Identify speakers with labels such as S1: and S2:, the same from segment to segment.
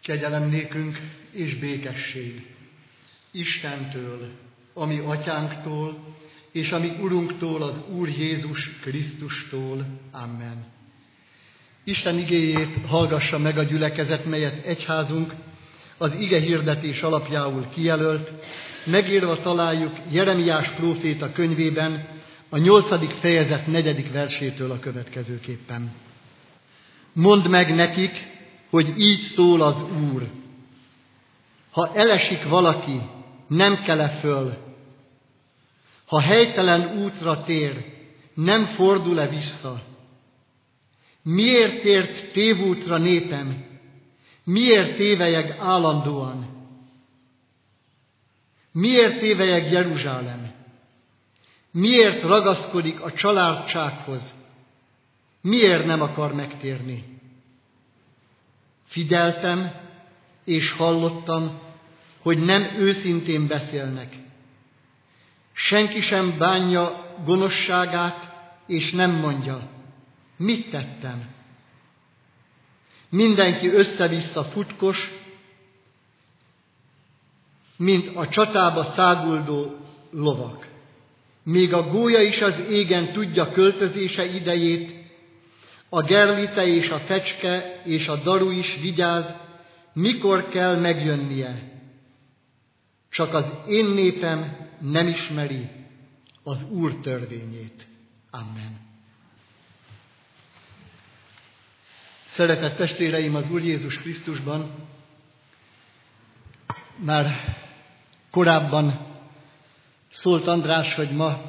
S1: Kegyelem nékünk és békesség Istentől, a mi atyánktól, és a mi Urunktól, az Úr Jézus Krisztustól. Amen. Isten igéjét hallgassa meg a gyülekezet, melyet egyházunk az ige hirdetés alapjául kijelölt. Megírva találjuk Jeremiás próféta könyvében, a 8. fejezet 4. versétől a következőképpen. Mondd meg nekik, hogy így szól az Úr. Ha elesik valaki, nem kele föl. Ha helytelen útra tér, nem fordul-e vissza. Miért tért tévútra népem? Miért tévelyeg állandóan? Miért tévelyeg Jeruzsálem? Miért ragaszkodik a családsághoz? Miért nem akar megtérni? Figyeltem és hallottam, hogy nem őszintén beszélnek. Senki sem bánja gonoszságát, és nem mondja, mit tettem. Mindenki össze-vissza futkos, mint a csatába száguldó lovak. Még a gólya is az égen tudja költözése idejét, a gerlice és a fecske és a daru is vigyáz, mikor kell megjönnie. Csak az én népem nem ismeri az Úr törvényét. Amen. Szeretett testvéreim az Úr Jézus Krisztusban, már korábban szólt András, hogy ma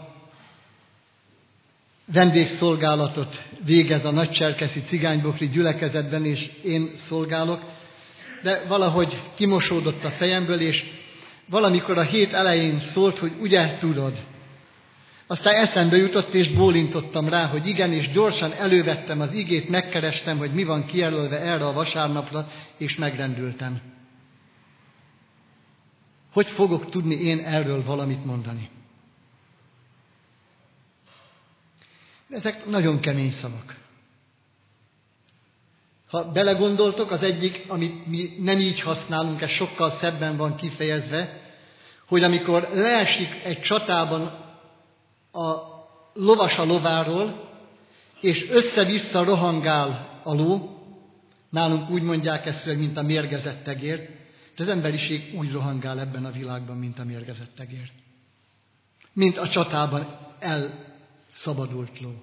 S1: vendégszolgálatot végez a nagycserkeszi cigánybokri gyülekezetben, és én szolgálok, de valahogy kimosódott a fejemből, és valamikor a hét elején szólt, hogy ugye tudod. Aztán eszembe jutott, és bólintottam rá, hogy igen, és gyorsan elővettem az igét, megkerestem, hogy mi van kijelölve erre a vasárnapra, és megrendültem. Hogy fogok tudni én erről valamit mondani? Ezek nagyon kemény szavak. Ha belegondoltok, az egyik, amit mi nem így használunk, ez sokkal szebben van kifejezve, hogy amikor leesik egy csatában a lovas a lováról, és össze-vissza rohangál a ló, nálunk úgy mondják ezt, mint a mérgezett tegér, de az emberiség úgy rohangál ebben a világban, mint a mérgezett tegér. Mint a csatában elszabadult ló.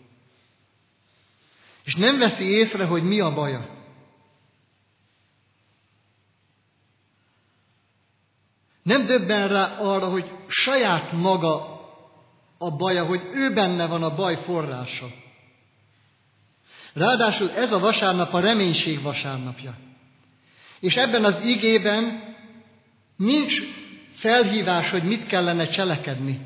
S1: És nem veszi észre, hogy mi a baja. Nem döbben rá arra, hogy saját maga a baja, hogy ő benne van a baj forrása. Ráadásul ez a vasárnap a reménység vasárnapja. És ebben az igében nincs felhívás, hogy mit kellene cselekedni.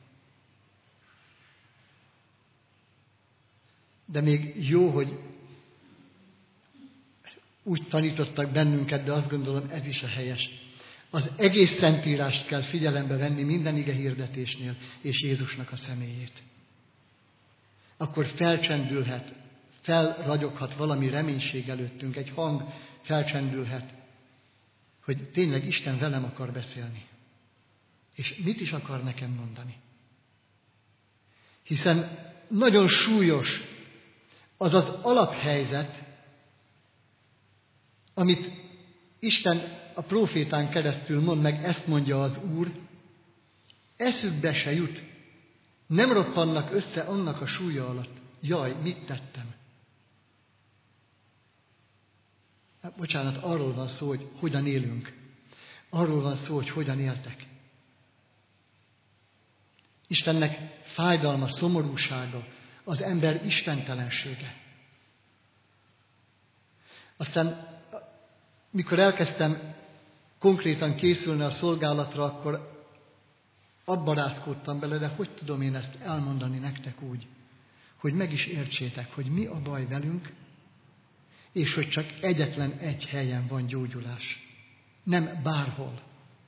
S1: De még jó, hogy úgy tanítottak bennünket, de azt gondolom, ez is a helyes. Az egész Szentírást kell figyelembe venni minden ige hirdetésnél, és Jézusnak a személyét. Akkor felcsendülhet, felragyoghat valami reménység előttünk, egy hang felcsendülhet, hogy tényleg Isten velem akar beszélni. És mit is akar nekem mondani? Hiszen nagyon súlyos az az alaphelyzet, amit Isten a prófétán keresztül mond, meg ezt mondja az Úr, eszükbe se jut, nem roppannak össze annak a súlya alatt. Jaj, mit tettem? Bocsánat, arról van szó, hogy hogyan élünk. Arról van szó, hogy hogyan éltek. Istennek fájdalma, szomorúsága, az ember istentelensége. Aztán, mikor elkezdtem konkrétan készülni a szolgálatra, akkor abba rázkódtam bele, de hogy tudom én ezt elmondani nektek úgy, hogy meg is értsétek, hogy mi a baj velünk, és hogy csak egyetlen egy helyen van gyógyulás. Nem bárhol.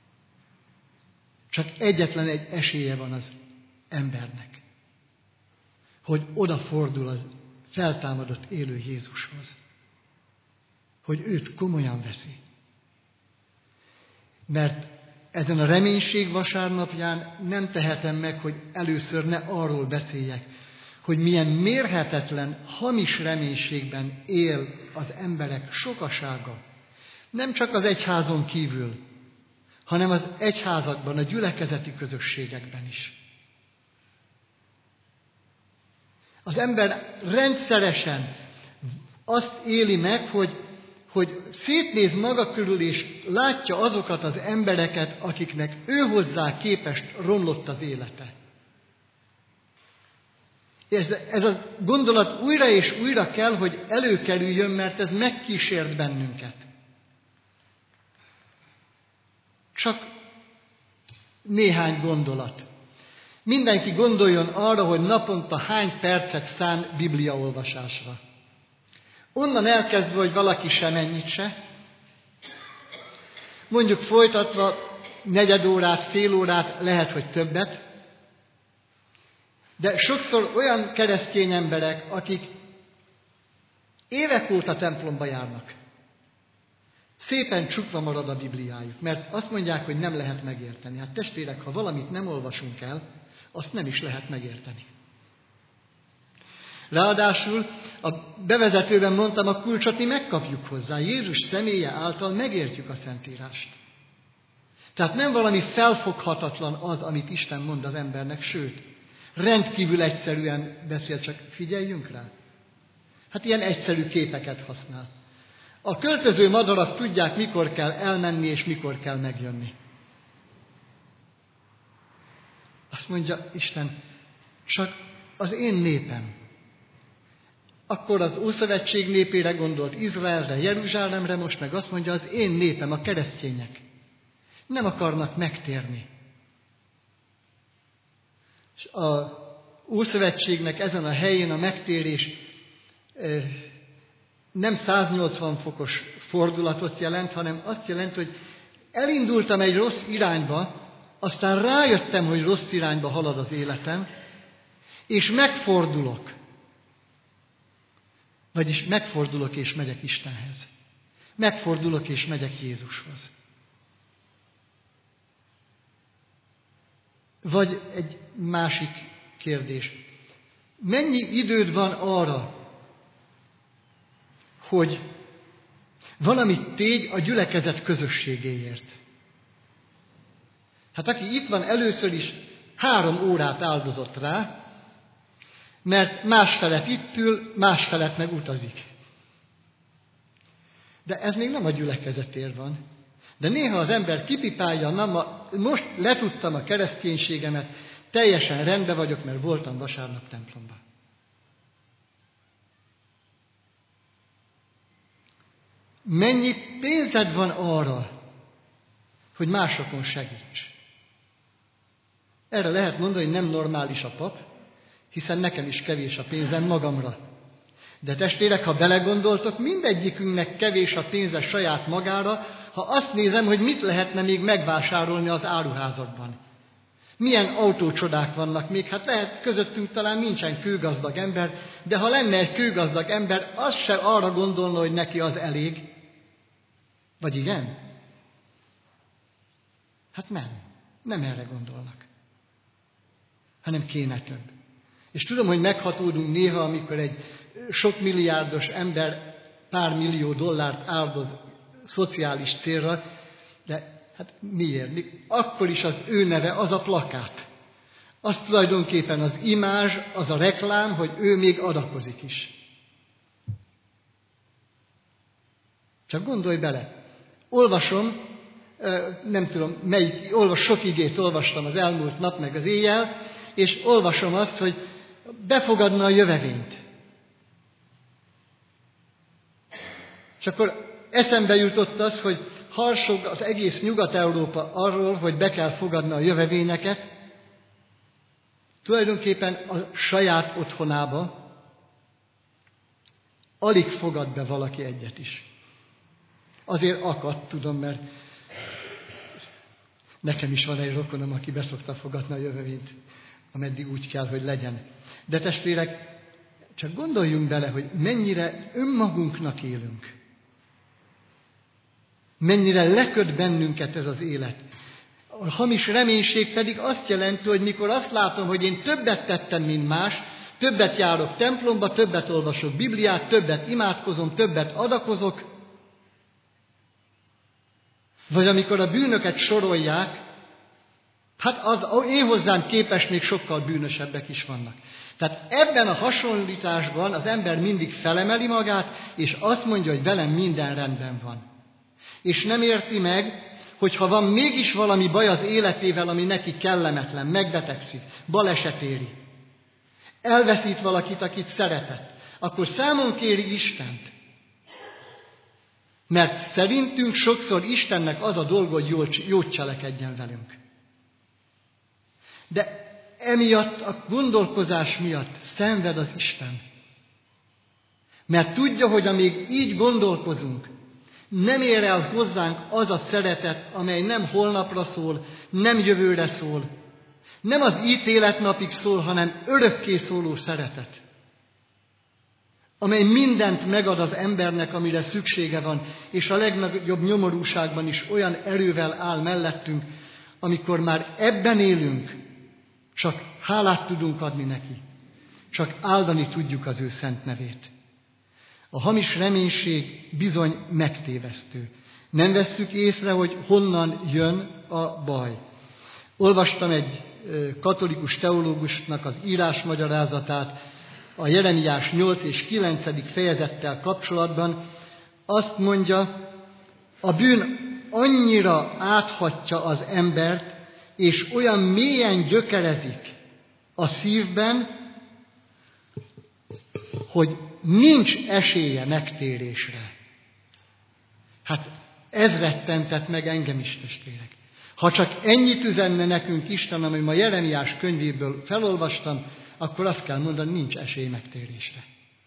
S1: Csak egyetlen egy esélye van az embernek, hogy odafordul az feltámadott élő Jézushoz. Hogy őt komolyan veszi. Mert ezen a reménység vasárnapján nem tehetem meg, hogy először ne arról beszéljek, hogy milyen mérhetetlen, hamis reménységben él az emberek sokasága. Nem csak az egyházon kívül, hanem az egyházakban, a gyülekezeti közösségekben is. Az ember rendszeresen azt éli meg, hogy szétnéz maga körül, és látja azokat az embereket, akiknek ő hozzá képest romlott az élete. Ez a gondolat újra és újra kell, hogy előkerüljön, mert ez megkísért bennünket. Csak néhány gondolat. Mindenki gondoljon arra, hogy naponta hány percet szán bibliaolvasásra. Onnan elkezdve, hogy valaki semennyit se. Mondjuk folytatva 4 órát, fél órát, lehet, hogy többet. De sokszor olyan keresztény emberek, akik évek óta templomba járnak, szépen csukva marad a Bibliájuk, mert azt mondják, hogy nem lehet megérteni. Hát testvérek, ha valamit nem olvasunk el, azt nem is lehet megérteni. Ráadásul a bevezetőben mondtam, a kulcsot mi megkapjuk hozzá. Jézus személye által megértjük a Szentírást. Tehát nem valami felfoghatatlan az, amit Isten mond az embernek, sőt, rendkívül egyszerűen beszél, csak figyeljünk rá. Hát ilyen egyszerű képeket használ. A költöző madarak tudják, mikor kell elmenni és mikor kell megjönni. Azt mondja Isten, csak az én népem. Akkor az Ószövetség népére gondolt, Izraelre, Jeruzsálemre, most meg azt mondja, az én népem, a keresztények. Nem akarnak megtérni. És az Ószövetségnek ezen a helyén a megtérés nem 180 fokos fordulatot jelent, hanem azt jelenti, hogy elindultam egy rossz irányba, aztán rájöttem, hogy rossz irányba halad az életem, és megfordulok. Vagyis megfordulok és megyek Istenhez. Megfordulok és megyek Jézushoz. Vagy egy másik kérdés. Mennyi időd van arra, hogy valamit tégy a gyülekezet közösségéért? Hát aki itt van, először is 3 órát áldozott rá, mert másfelet itt ül, másfelet meg utazik. De ez még nem a gyülekezetért van. De néha az ember kipipálja, most letudtam a kereszténységemet, teljesen rendben vagyok, mert voltam vasárnap templomban. Mennyi pénzed van arra, hogy másokon segíts? Erre lehet mondani, hogy nem normális a pap, hiszen nekem is kevés a pénzem magamra. De testvérek, ha belegondoltok, mindegyikünknek kevés a pénze saját magára, ha azt nézem, hogy mit lehetne még megvásárolni az áruházakban. Milyen autócsodák vannak még, hát lehet közöttünk talán nincsen kőgazdag ember, de ha lenne egy kőgazdag ember, az se arra gondolna, hogy neki az elég. Vagy igen? Hát nem erre gondolnak, hanem kéne több. És tudom, hogy meghatódunk néha, amikor egy sok milliárdos ember pár millió dollárt áldoz szociális célra, de hát miért? Akkor is az ő neve az a plakát. Az tulajdonképpen az imázs, az a reklám, hogy ő még adakozik is. Csak gondolj bele. Olvasom, nem tudom melyik, sok igét olvastam az elmúlt nap meg az éjjel, és olvasom azt, hogy befogadna a jövevényt. És akkor eszembe jutott az, hogy harsog az egész Nyugat-Európa arról, hogy be kell fogadni a jövevényeket, tulajdonképpen a saját otthonába alig fogad be valaki egyet is. Azért akadt, tudom, mert nekem is van egy rokonom, aki beszokta fogadni a jövevényt, ameddig úgy kell, hogy legyen. De testvérek, csak gondoljunk bele, hogy mennyire önmagunknak élünk. mennyire leköt bennünket ez az élet. A hamis reménység pedig azt jelenti, hogy mikor azt látom, hogy én többet tettem, mint más, többet járok templomba, többet olvasok Bibliát, többet imádkozom, többet adakozok, vagy amikor a bűnöket sorolják, hát az én hozzám képest még sokkal bűnösebbek is vannak. Tehát ebben a hasonlításban az ember mindig felemeli magát, és azt mondja, hogy velem minden rendben van. És nem érti meg, hogy ha van mégis valami baj az életével, ami neki kellemetlen, megbetegszik, baleset éri, elveszít valakit, akit szeretett, akkor számon kéri Istent. Mert szerintünk sokszor Istennek az a dolga, hogy jót cselekedjen velünk. De emiatt, a gondolkozás miatt szenved az Isten. Mert tudja, hogy amíg így gondolkozunk, nem ér el hozzánk az a szeretet, amely nem holnapra szól, nem jövőre szól, nem az ítéletnapig szól, hanem örökké szóló szeretet, amely mindent megad az embernek, amire szüksége van, és a legnagyobb nyomorúságban is olyan erővel áll mellettünk, amikor már ebben élünk, csak hálát tudunk adni neki, csak áldani tudjuk az ő szent nevét. A hamis reménység bizony megtévesztő. Nem vesszük észre, hogy honnan jön a baj. Olvastam egy katolikus teológusnak az írásmagyarázatát a Jeremiás 8 és 9. fejezettel kapcsolatban. Azt mondja, a bűn annyira áthatja az embert, és olyan mélyen gyökerezik a szívben, hogy nincs esélye megtérésre. Hát ez rettentett meg engem is, testvérek. Ha csak ennyit üzenne nekünk Isten, amit ma Jeremiás könyvéből felolvastam, akkor azt kell mondani, nincs esély megtérésre.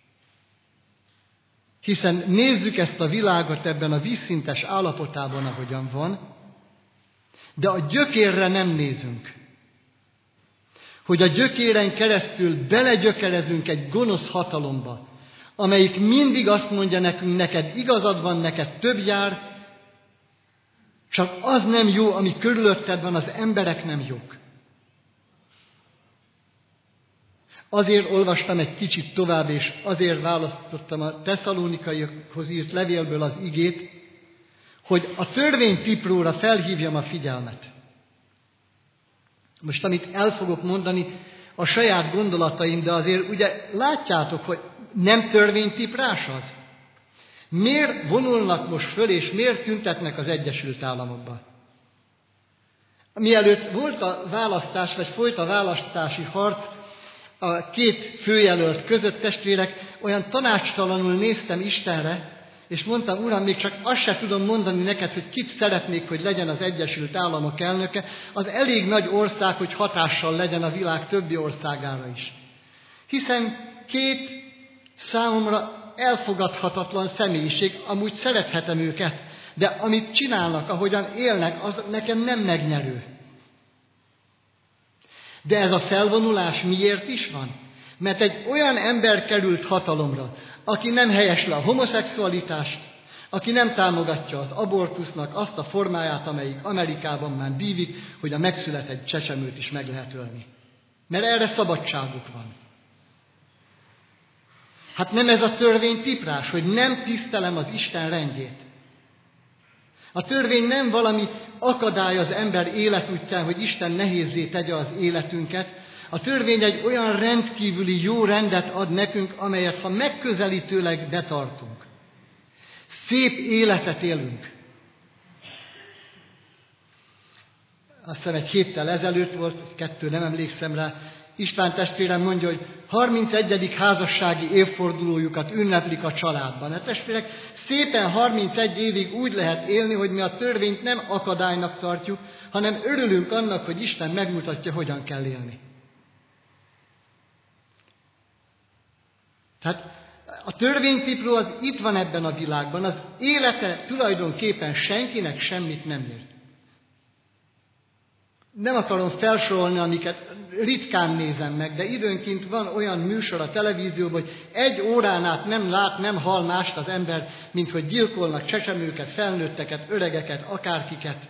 S1: Hiszen nézzük ezt a világot ebben a vízszintes állapotában, ahogyan van, de a gyökérre nem nézünk. Hogy a gyökéren keresztül belegyökerezünk egy gonosz hatalomba, amelyik mindig azt mondja nekünk, neked igazad van, neked több jár, csak az nem jó, ami körülötted van, az emberek nem jók. Azért olvastam egy kicsit tovább, és azért választottam a Tesszalonikaiakhoz írt levélből az igét, hogy a törvénytipróra felhívjam a figyelmet. Most, amit el fogok mondani, a saját gondolataim, de azért ugye látjátok, hogy nem törvénytiprás az? Miért vonulnak most föl, és miért tüntetnek az Egyesült Államokban? Mielőtt volt a választás, vagy folyt a választási harc a két főjelölt között, testvérek, olyan tanácstalanul néztem Istenre, és mondtam, Uram, még csak azt se tudom mondani neked, hogy kit szeretnék, hogy legyen az Egyesült Államok elnöke, az elég nagy ország, hogy hatással legyen a világ többi országára is. Hiszen két számomra elfogadhatatlan személyiség, amúgy szerethetem őket, de amit csinálnak, ahogyan élnek, az nekem nem megnyerő. De ez a felvonulás miért is van? Mert egy olyan ember került hatalomra, aki nem helyesli a homoszexualitást, aki nem támogatja az abortusznak azt a formáját, amelyik Amerikában már dívik, hogy a megszületett csecsemőt is meg lehet ölni. Mert erre szabadságuk van. Hát nem ez a törvény tiprás, hogy nem tisztelem az Isten rendjét. A törvény nem valami akadály az ember életútján, hogy Isten nehézzé tegye az életünket. A törvény egy olyan rendkívüli jó rendet ad nekünk, amelyet ha megközelítőleg betartunk. Szép életet élünk. Azt hiszem egy héttel ezelőtt volt, 2 nem emlékszem rá, István testvérem mondja, hogy 31. házassági évfordulójukat ünneplik a családban. Hát testvérek, szépen 31 évig úgy lehet élni, hogy mi a törvényt nem akadálynak tartjuk, hanem örülünk annak, hogy Isten megmutatja, hogyan kell élni. Tehát a törvénytipró az itt van ebben a világban, az élete tulajdonképpen senkinek semmit nem ér. Nem akarom felsorolni, amiket ritkán nézem meg, de időnként van olyan műsor a televízióban, hogy 1 órán át nem lát, nem hall mást az ember, mint hogy gyilkolnak csecsemőket, felnőtteket, öregeket, akárkiket.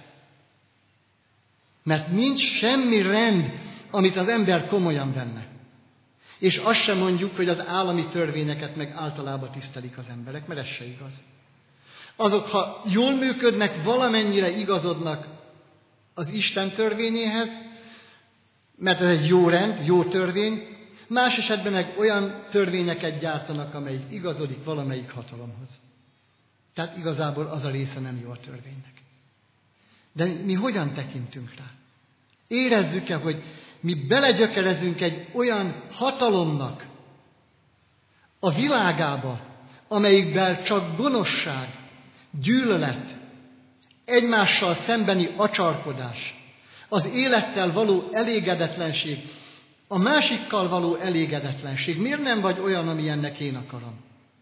S1: Mert nincs semmi rend, amit az ember komolyan venne. És azt sem mondjuk, hogy az állami törvényeket meg általában tisztelik az emberek, mert ez se igaz. Azok, ha jól működnek, valamennyire igazodnak az Isten törvényéhez, mert ez egy jó rend, jó törvény, más esetben meg olyan törvényeket gyártanak, amelyik igazodik valamelyik hatalomhoz. Tehát igazából az a része nem jó a törvénynek. De mi hogyan tekintünk rá? Érezzük-e, hogy mi belegyökerezünk egy olyan hatalomnak a világába, amelyikben csak gonoszság, gyűlölet, egymással szembeni acsarkodás, az élettel való elégedetlenség, a másikkal való elégedetlenség. Miért nem vagy olyan, amilyennek én akarom?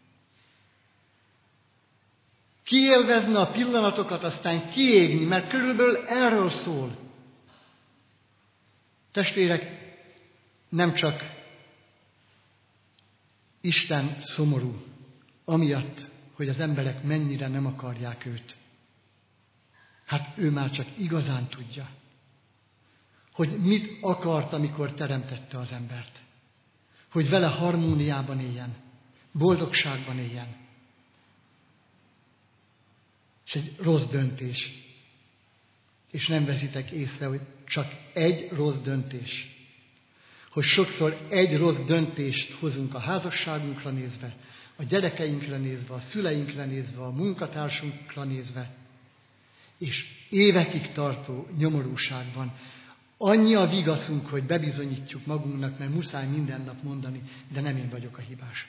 S1: Kiélvezne a pillanatokat, aztán kiégni, mert körülbelül erről szól. Testvérek, nem csak Isten szomorú, amiatt, hogy az emberek mennyire nem akarják őt. Hát ő már csak igazán tudja, hogy mit akart, amikor teremtette az embert. Hogy vele harmóniában éljen, boldogságban éljen. És egy rossz döntés. És nem veszitek észre, hogy csak egy rossz döntés. Hogy sokszor egy rossz döntést hozunk a házasságunkra nézve, a gyerekeinkre nézve, a szüleinkre nézve, a munkatársunkra nézve, és évekig tartó nyomorúságban annyi a vigaszunk, hogy bebizonyítjuk magunknak, mert muszáj minden nap mondani, de nem én vagyok a hibás.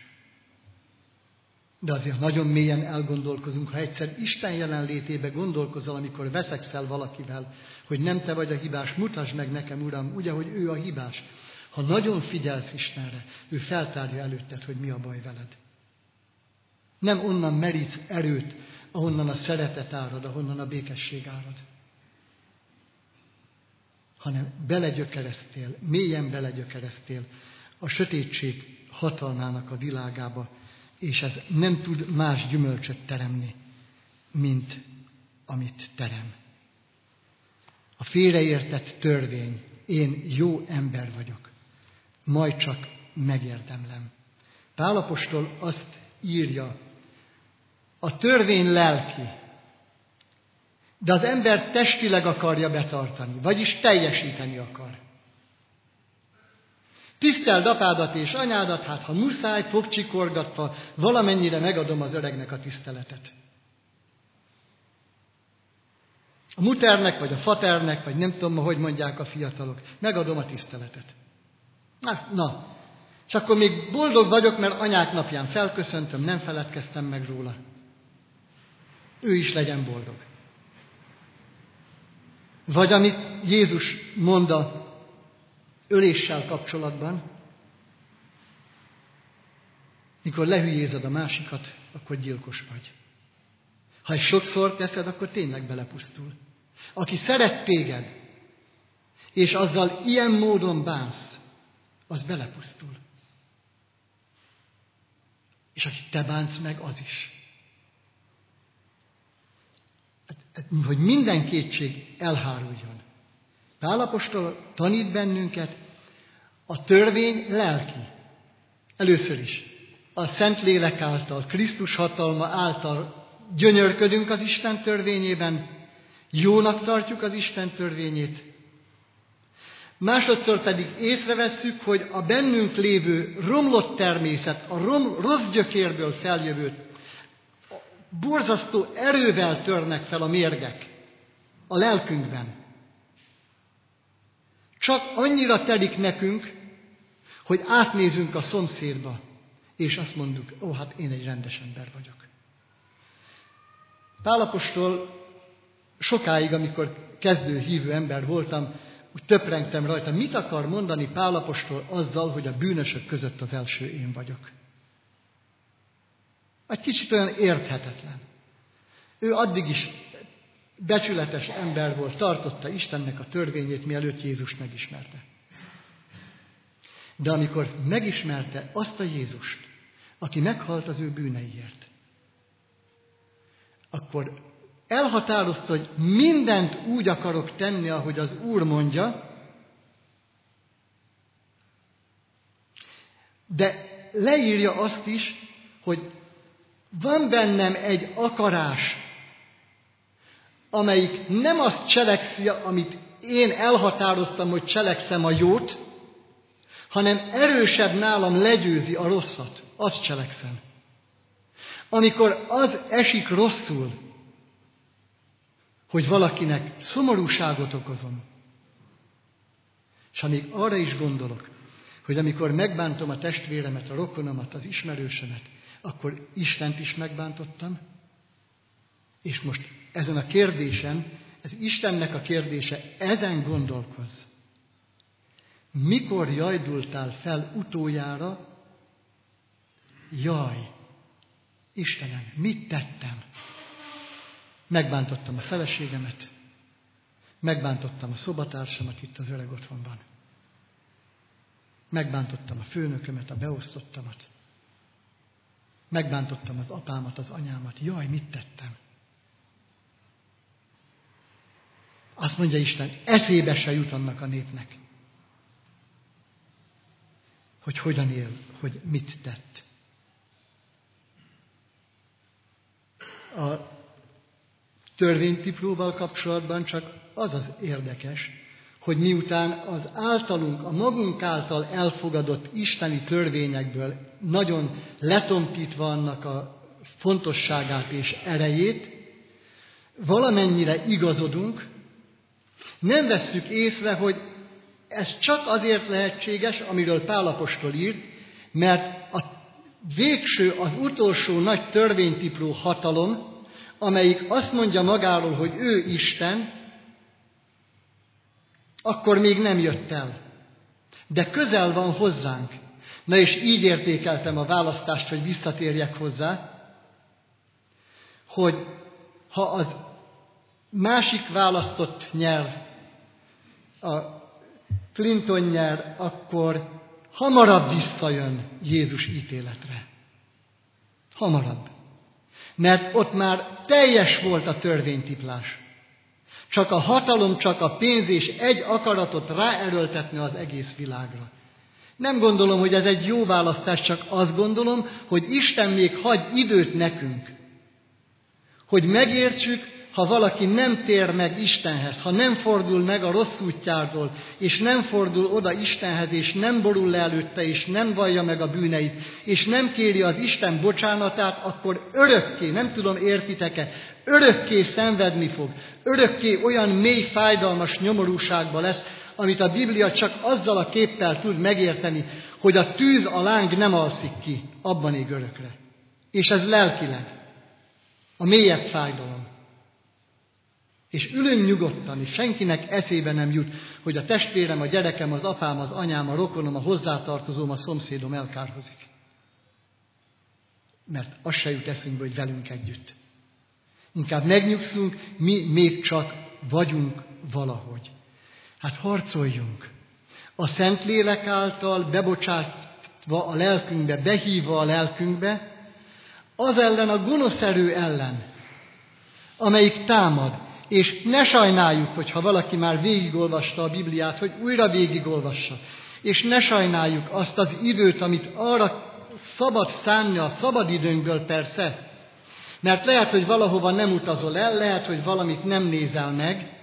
S1: De azért nagyon mélyen elgondolkozunk, ha egyszer Isten jelenlétébe gondolkozol, amikor veszekszel valakivel, hogy nem te vagy a hibás, mutasd meg nekem, Uram, úgy, ahogy ő a hibás. Ha nagyon figyelsz Istenre, ő feltárja előtted, hogy mi a baj veled. Nem onnan merítsz erőt, ahonnan a szeretet árad, ahonnan a békesség árad. Hanem belegyökereztél, mélyen belegyökereztél a sötétség hatalmának a világába, és ez nem tud más gyümölcsöt teremni, mint amit terem. A félreértett törvény, én jó ember vagyok, majd csak megérdemlem. Pál apostol azt írja, a törvény lelki, de az ember testileg akarja betartani, vagyis teljesíteni akar. Tiszteld apádat és anyádat, hát ha muszáj, fogcsikorgatva, valamennyire megadom az öregnek a tiszteletet. A muternek, vagy a faternek, vagy nem tudom, hogy mondják a fiatalok, megadom a tiszteletet. Na, és akkor még boldog vagyok, mert anyák napján felköszöntöm, nem feledkeztem meg róla. Ő is legyen boldog. Vagy amit Jézus mond a öléssel kapcsolatban, mikor lehülyézed a másikat, akkor gyilkos vagy. Ha ezt sokszor teszed, akkor tényleg belepusztul. Aki szeret téged, és azzal ilyen módon bánsz, az belepusztul. És akit te bánsz meg, az is. Hogy minden kétség elháruljon. Pál apostol tanít bennünket, a törvény lelki. Először is a Szentlélek által, Krisztus hatalma által gyönyörködünk az Isten törvényében, jónak tartjuk az Isten törvényét. Másodszor pedig észrevesszük, hogy a bennünk lévő romlott természet, a rossz gyökérből feljövő, borzasztó erővel törnek fel a mérgek a lelkünkben. Csak annyira telik nekünk, hogy átnézünk a szomszédba, és azt mondjuk, hát én egy rendes ember vagyok. Pál apostol sokáig, amikor kezdő hívő ember voltam, úgy töprengtem rajta, mit akar mondani Pál apostol azzal, hogy a bűnösök között az első én vagyok. Egy kicsit olyan érthetetlen. Ő addig is becsületes ember volt, tartotta Istennek a törvényét, mielőtt Jézust megismerte. De amikor megismerte azt a Jézust, aki meghalt az ő bűneiért, akkor elhatározta, hogy mindent úgy akarok tenni, ahogy az Úr mondja, de leírja azt is, hogy van bennem egy akarás, amelyik nem azt cselekszi, amit én elhatároztam, hogy cselekszem a jót, hanem erősebb nálam legyőzi a rosszat. Azt cselekszem. Amikor az esik rosszul, hogy valakinek szomorúságot okozom, és amíg arra is gondolok, hogy amikor megbántom a testvéremet, a rokonomat, az ismerősömet, akkor Istent is megbántottam, és most ezen a kérdésen, ez Istennek a kérdése, ezen gondolkozz. Mikor jajdultál fel utoljára? Jaj, Istenem, mit tettem? Megbántottam a feleségemet, megbántottam a szobatársamat itt az öreg otthonban. Megbántottam a főnökömet, a beosztottamat. Megbántottam az apámat, az anyámat. Jaj, mit tettem? Azt mondja Isten, eszébe se jut annak a népnek, hogy hogyan él, hogy mit tett. A törvénytiplóval kapcsolatban csak az az érdekes, hogy miután az általunk, a magunk által elfogadott isteni törvényekből nagyon letompítva annak a fontosságát és erejét, valamennyire igazodunk, nem vesszük észre, hogy ez csak azért lehetséges, amiről Pál apostol ír, mert a végső, az utolsó nagy törvénytipló hatalom, amelyik azt mondja magáról, hogy ő Isten, akkor még nem jött el. De közel van hozzánk. Na és így értékeltem a választást, hogy visszatérjek hozzá, hogy ha az másik választott nyer, a Clinton nyer, akkor hamarabb visszajön Jézus ítéletre. Hamarabb. Mert ott már teljes volt a törvénytiplás. Csak a hatalom, csak a pénz és egy akaratot ráerőltetni az egész világra. Nem gondolom, hogy ez egy jó választás, csak azt gondolom, hogy Isten még hagy időt nekünk, hogy megértsük, ha valaki nem tér meg Istenhez, ha nem fordul meg a rossz útjáról, és nem fordul oda Istenhez, és nem borul le előtte, és nem vallja meg a bűneit, és nem kéri az Isten bocsánatát, akkor örökké, nem tudom, értitek-e, örökké szenvedni fog, örökké olyan mély, fájdalmas nyomorúságba lesz, amit a Biblia csak azzal a képpel tud megérteni, hogy a tűz, a láng nem alszik ki, abban ég örökre. És ez lelkileg a mélyebb fájdalom. És ülünk nyugodtan, és senkinek eszébe nem jut, hogy a testvérem, a gyerekem, az apám, az anyám, a rokonom, a hozzátartozóm, a szomszédom elkárhozik. Mert az se jut eszünkbe, hogy velünk együtt. Inkább megnyugszunk, mi még csak vagyunk valahogy. Hát harcoljunk. A Szentlélek által bebocsátva a lelkünkbe, behívva a lelkünkbe, az ellen a gonosz erő ellen, amelyik támad. És ne sajnáljuk, hogyha valaki már végigolvasta a Bibliát, hogy újra végigolvassa. És ne sajnáljuk azt az időt, amit arra szabad szánni, a szabad időnkből persze. Mert lehet, hogy valahova nem utazol el, lehet, hogy valamit nem nézel meg.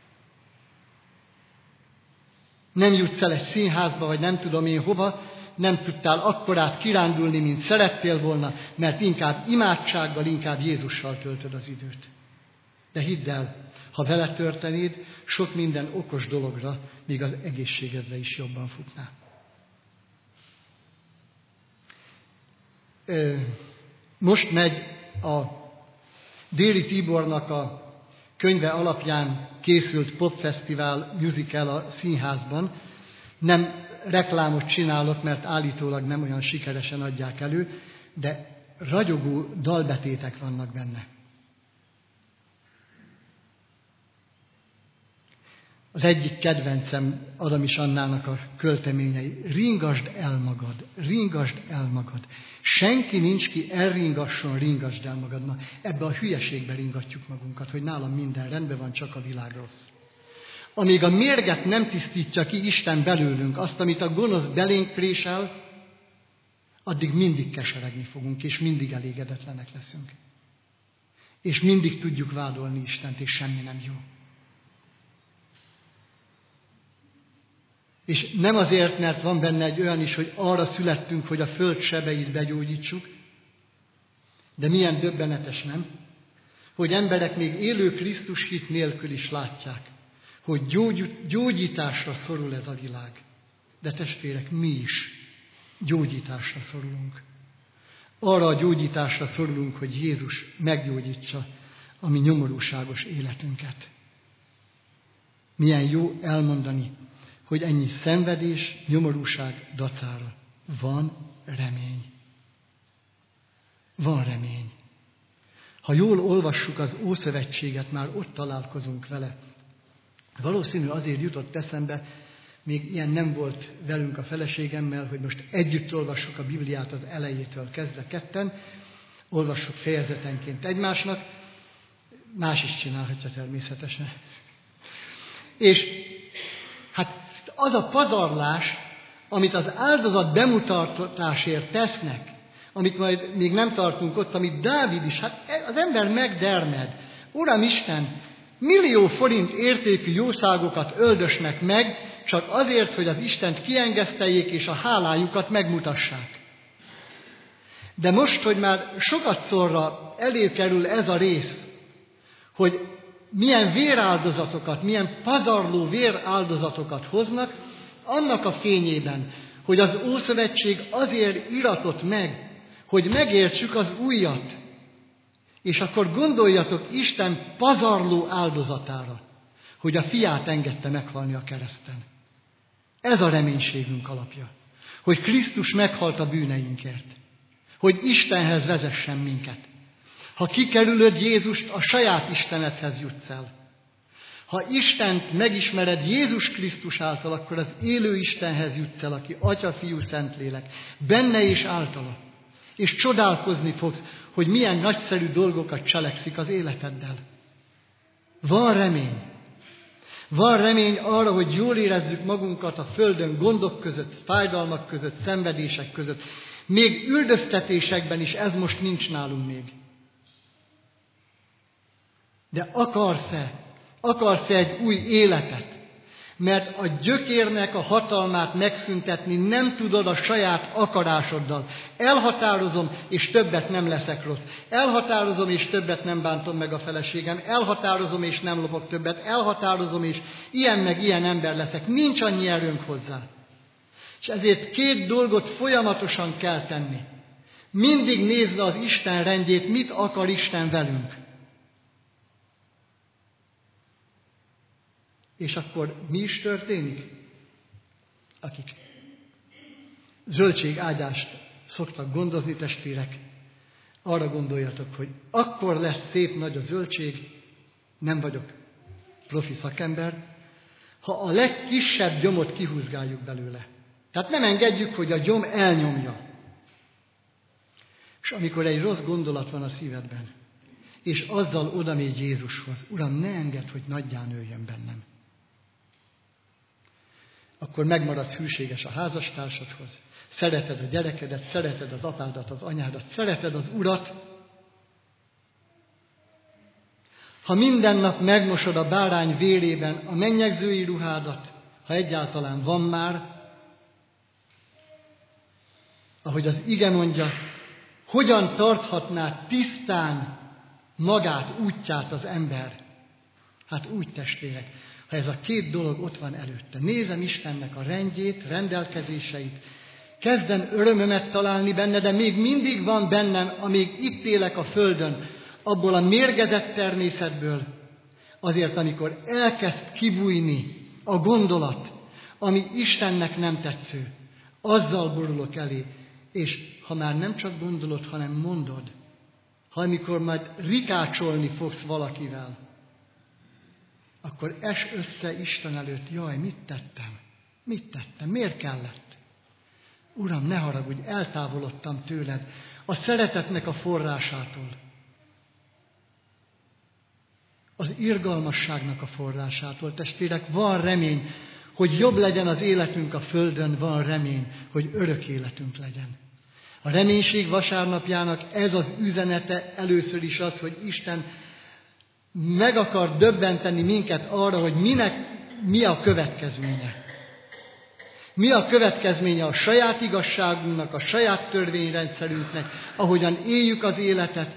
S1: Nem jutsz el egy színházba, vagy nem tudom én hova, nem tudtál akkorát kirándulni, mint szerettél volna, mert inkább imádsággal, inkább Jézussal töltöd az időt. De hidd el, ha vele történéd, sok minden okos dologra, még az egészségedre is jobban futná. Most megy a Déri Tibornak a könyve alapján készült popfesztivál musical a színházban. Nem reklámot csinálok, mert állítólag nem olyan sikeresen adják elő, de ragyogó dalbetétek vannak benne. Az egyik kedvencem Adam és Annának a költeményei. Ringasd el magad, ringasd el magad. Senki nincs ki, elringasson, ringasd el magad. Na, ebbe a hülyeségbe ringatjuk magunkat, hogy nálam minden rendben van, csak a világ rossz. Amíg a mérget nem tisztítja ki Isten belőlünk, azt, amit a gonosz belénk présel, addig mindig keseregni fogunk, és mindig elégedetlenek leszünk. És mindig tudjuk vádolni Istent, és semmi nem jó. És nem azért, mert van benne egy olyan is, hogy arra születtünk, hogy a föld sebeit begyógyítsuk, de milyen döbbenetes, nem? Hogy emberek még élő Krisztus hit nélkül is látják, hogy gyógyításra szorul ez a világ. De testvérek, mi is gyógyításra szorulunk. Arra a gyógyításra szorulunk, hogy Jézus meggyógyítsa a mi nyomorúságos életünket. Milyen jó elmondani, hogy ennyi szenvedés, nyomorúság dacára van remény. Van remény. Ha jól olvassuk az Ószövetséget, már ott találkozunk vele. Valószínű azért jutott eszembe, még ilyen nem volt velünk a feleségemmel, hogy most együtt olvassuk a Bibliát az elejétől kezdve ketten, olvassuk fejezetenként egymásnak, más is csinálhatja természetesen. És hát az a pazarlás, amit az áldozat bemutatásért tesznek, amit majd még nem tartunk ott, amit Dávid is, hát az ember megdermed. Uram Isten, millió forint értékű jószágokat öldösnek meg, csak azért, hogy az Istent kiengeszteljék és a hálájukat megmutassák. De most, hogy már sokatszorra előkerül ez a rész, hogy milyen véráldozatokat, milyen pazarló véráldozatokat hoznak, annak a fényében, hogy az Ószövetség azért iratott meg, hogy megértsük az újat. És akkor gondoljatok Isten pazarló áldozatára, hogy a fiát engedte meghalni a kereszten. Ez a reménységünk alapja, hogy Krisztus meghalt a bűneinkért, hogy Istenhez vezessen minket. Ha kikerülöd Jézust, a saját Istenedhez jutsz el. Ha Istent megismered Jézus Krisztus által, akkor az élő Istenhez jutsz el, aki Atya, Fiú, Szentlélek, benne és általa. És csodálkozni fogsz, hogy milyen nagyszerű dolgokat cselekszik az életeddel. Van remény. Van remény arra, hogy jól érezzük magunkat a földön gondok között, fájdalmak között, szenvedések között. Még üldöztetésekben is ez most nincs nálunk még. De akarsz-e egy új életet? Mert a gyökérnek a hatalmát megszüntetni nem tudod a saját akarásoddal. Elhatározom, és többet nem leszek rossz. Elhatározom, és többet nem bántom meg a feleségem. Elhatározom, és nem lopok többet. Elhatározom, és ilyen meg ilyen ember leszek. Nincs annyi erőnk hozzá. És ezért két dolgot folyamatosan kell tenni. Mindig nézd az Isten rendjét, mit akar Isten velünk. És akkor mi is történik? Akik zöldségágyást szoktak gondozni, testvérek, arra gondoljatok, hogy akkor lesz szép nagy a zöldség, nem vagyok profi szakember, ha a legkisebb gyomot kihúzgáljuk belőle. Tehát nem engedjük, hogy a gyom elnyomja. És amikor egy rossz gondolat van a szívedben, és azzal odamégy Jézushoz, Uram, ne engedd, hogy nagyján nőjön bennem. Akkor megmaradsz hűséges a házastársadhoz, szereted a gyerekedet, szereted az apádat, az anyádat, szereted az Urat. Ha minden nap megmosod a bárány vérében a mennyegzői ruhádat, ha egyáltalán van már, ahogy az ige mondja, hogyan tarthatná tisztán magát, útját az ember? Hát úgy, testvérek, ha ez a két dolog ott van előtte. Nézem Istennek a rendjét, rendelkezéseit, kezdem örömömet találni benne, de még mindig van bennem, amíg itt élek a földön, abból a mérgezett természetből, azért, amikor elkezd kibújni a gondolat, ami Istennek nem tetsző, azzal borulok elé, és ha már nem csak gondolod, hanem mondod, ha amikor majd rikácsolni fogsz valakivel, akkor es össze Isten előtt, jaj, mit tettem? Mit tettem? Miért kellett? Uram, ne haragudj, eltávolodtam tőled, a szeretetnek a forrásától, az irgalmasságnak a forrásától. Testvérek, van remény, hogy jobb legyen az életünk a földön, van remény, hogy örök életünk legyen. A reménység vasárnapjának ez az üzenete először is az, hogy Isten meg akar döbbenteni minket arra, hogy mi a következménye. Mi a következménye a saját igazságunknak, a saját törvényrendszerünknek, ahogyan éljük az életet,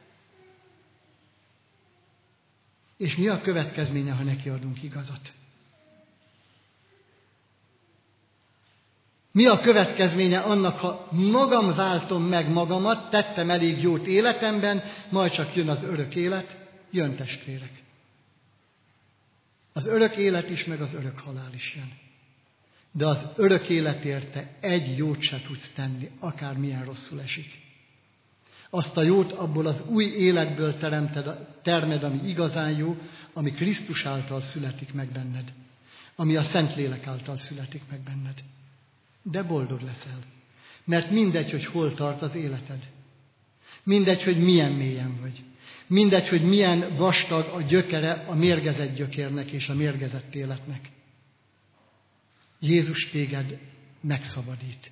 S1: és mi a következménye, ha nekiadunk igazat. Mi a következménye annak, ha magam váltom meg magamat, tettem elég jót életemben, majd csak jön az örök élet, jön testvérek. Az örök élet is, meg az örök halál is jön. De az örök életért te egy jót se tudsz tenni, akármilyen rosszul esik. Azt a jót abból az új életből termed, ami igazán jó, ami Krisztus által születik meg benned, ami a Szentlélek által születik meg benned. De boldog leszel, mert mindegy, hogy hol tart az életed. Mindegy, hogy milyen mélyen vagy. Mindegy, hogy milyen vastag a gyökere a mérgezett gyökérnek és a mérgezett életnek. Jézus téged megszabadít.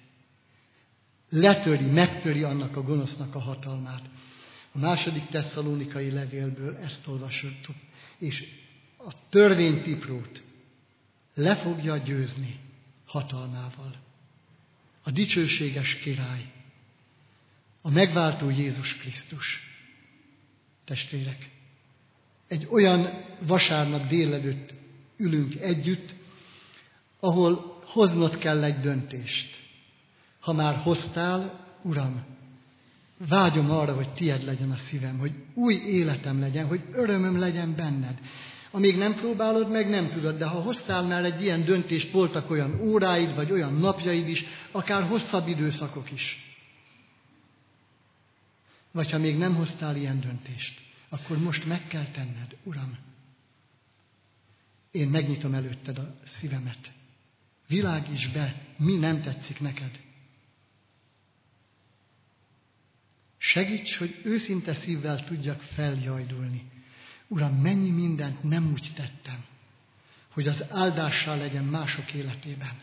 S1: Megtöri annak a gonosznak a hatalmát. A 2. Tesszalónikai levélből ezt olvasottuk. És a törvénypiprót le fogja győzni hatalmával. A dicsőséges király, a megváltó Jézus Krisztus. Testvérek, egy olyan vasárnap délelőtt ülünk együtt, ahol hoznod kell egy döntést. Ha már hoztál, Uram, vágyom arra, hogy tied legyen a szívem, hogy új életem legyen, hogy örömöm legyen benned. Amíg nem próbálod meg, nem tudod, de ha hoztál már egy ilyen döntést, voltak olyan óráid, vagy olyan napjaid is, akár hosszabb időszakok is. Vagy ha még nem hoztál ilyen döntést, akkor most meg kell tenned, Uram. Én megnyitom előtted a szívemet. Világíts be, mi nem tetszik neked. Segíts, hogy őszinte szívvel tudjak feljajdulni. Uram, mennyi mindent nem úgy tettem, hogy az áldással legyen mások életében.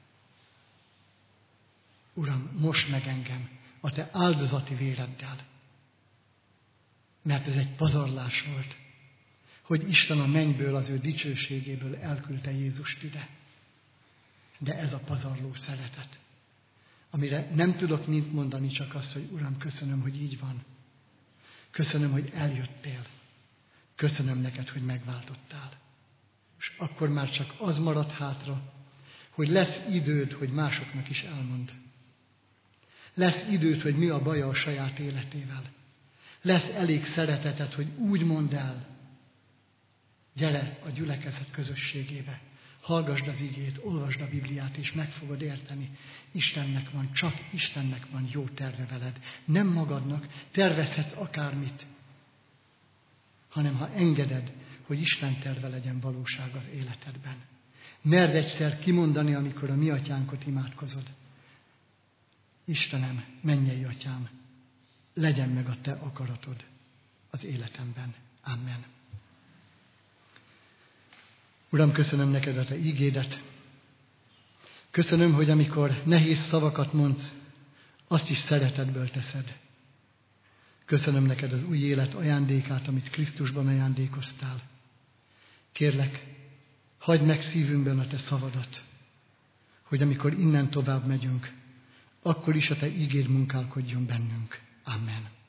S1: Uram, most meg engem a te áldozati véreddel, mert ez egy pazarlás volt, hogy Isten a mennyből, az ő dicsőségéből elküldte Jézust ide. De ez a pazarló szeretet, amire nem tudok mint mondani, csak azt, hogy Uram, köszönöm, hogy így van. Köszönöm, hogy eljöttél. Köszönöm neked, hogy megváltottál. És akkor már csak az marad hátra, hogy lesz időd, hogy másoknak is elmond. Lesz időd, hogy mi a baja a saját életével. Lesz elég szereteted, hogy úgy mondd el, gyere a gyülekezet közösségébe. Hallgasd az igét, olvasd a Bibliát, és meg fogod érteni. Istennek van, csak Istennek van jó terve veled. Nem magadnak, tervezhetsz akármit, hanem ha engeded, hogy Isten terve legyen valóság az életedben. Merd egyszer kimondani, amikor a mi atyánkot imádkozod. Istenem, mennyei atyám, legyen meg a te akaratod az életemben. Amen. Uram, köszönöm neked a te ígédet. Köszönöm, hogy amikor nehéz szavakat mondsz, azt is szeretetből teszed. Köszönöm neked az új élet ajándékát, amit Krisztusban ajándékoztál. Kérlek, hagyd meg szívünkben a te szavadat, hogy amikor innen tovább megyünk, akkor is a te ígéd munkálkodjon bennünk. Amen.